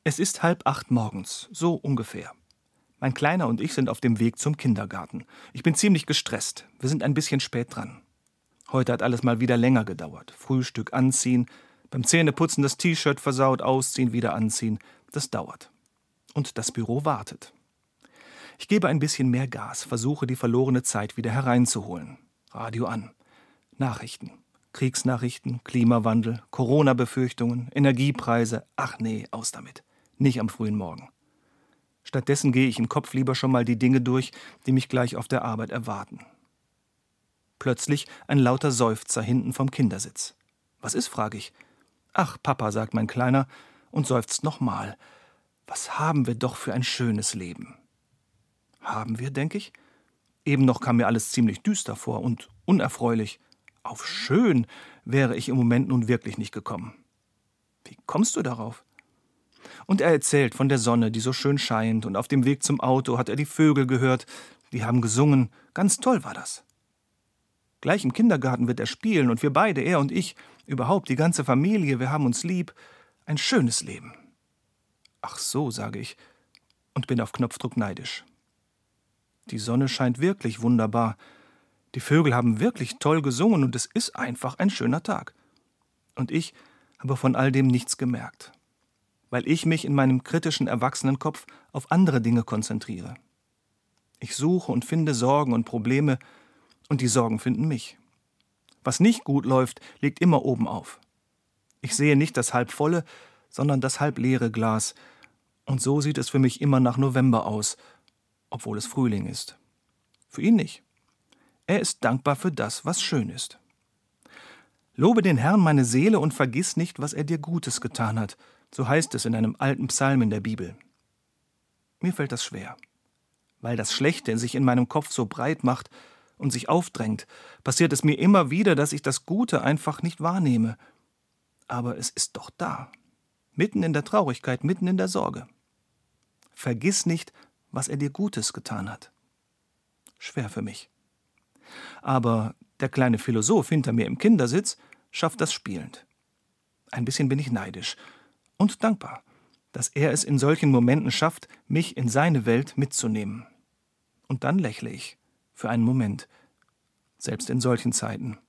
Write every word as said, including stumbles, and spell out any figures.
Es ist halb acht morgens, so ungefähr. Mein Kleiner und ich sind auf dem Weg zum Kindergarten. Ich bin ziemlich gestresst. Wir sind ein bisschen spät dran. Heute hat alles mal wieder länger gedauert. Frühstück anziehen, beim Zähneputzen das T-Shirt versaut, ausziehen, wieder anziehen. Das dauert. Und das Büro wartet. Ich gebe ein bisschen mehr Gas, versuche die verlorene Zeit wieder hereinzuholen. Radio an. Nachrichten. Kriegsnachrichten, Klimawandel, Corona-Befürchtungen, Energiepreise. Ach nee, aus damit. Nicht am frühen Morgen. Stattdessen gehe ich im Kopf lieber schon mal die Dinge durch, die mich gleich auf der Arbeit erwarten. Plötzlich ein lauter Seufzer hinten vom Kindersitz. Was ist, frage ich. Ach, Papa, sagt mein Kleiner und seufzt nochmal. Was haben wir doch für ein schönes Leben. Haben wir, denke ich? Eben noch kam mir alles ziemlich düster vor und unerfreulich. Auf schön wäre ich im Moment nun wirklich nicht gekommen. Wie kommst du darauf? Und er erzählt von der Sonne, die so schön scheint, und auf dem Weg zum Auto hat er die Vögel gehört, die haben gesungen. Ganz toll war das. Gleich im Kindergarten wird er spielen und wir beide, er und ich, überhaupt die ganze Familie, wir haben uns lieb. Ein schönes Leben. Ach so, sage ich und bin auf Knopfdruck neidisch. Die Sonne scheint wirklich wunderbar. Die Vögel haben wirklich toll gesungen und es ist einfach ein schöner Tag. Und ich habe von all dem nichts gemerkt, weil ich mich in meinem kritischen Erwachsenenkopf auf andere Dinge konzentriere. Ich suche und finde Sorgen und Probleme und die Sorgen finden mich. Was nicht gut läuft, liegt immer oben auf. Ich sehe nicht das halb volle, sondern das halb leere Glas. Und so sieht es für mich immer nach November aus, obwohl es Frühling ist. Für ihn nicht. Er ist dankbar für das, was schön ist. Lobe den Herrn, meine Seele, und vergiss nicht, was er dir Gutes getan hat. So heißt es in einem alten Psalm in der Bibel. Mir fällt das schwer, weil das Schlechte sich in meinem Kopf so breit macht und sich aufdrängt, passiert es mir immer wieder, dass ich das Gute einfach nicht wahrnehme. Aber es ist doch da, mitten in der Traurigkeit, mitten in der Sorge. Vergiss nicht, was er dir Gutes getan hat. Schwer für mich. Aber der kleine Philosoph hinter mir im Kindersitz schafft das spielend. Ein bisschen bin ich neidisch und dankbar, dass er es in solchen Momenten schafft, mich in seine Welt mitzunehmen. Und dann lächle ich für einen Moment, selbst in solchen Zeiten.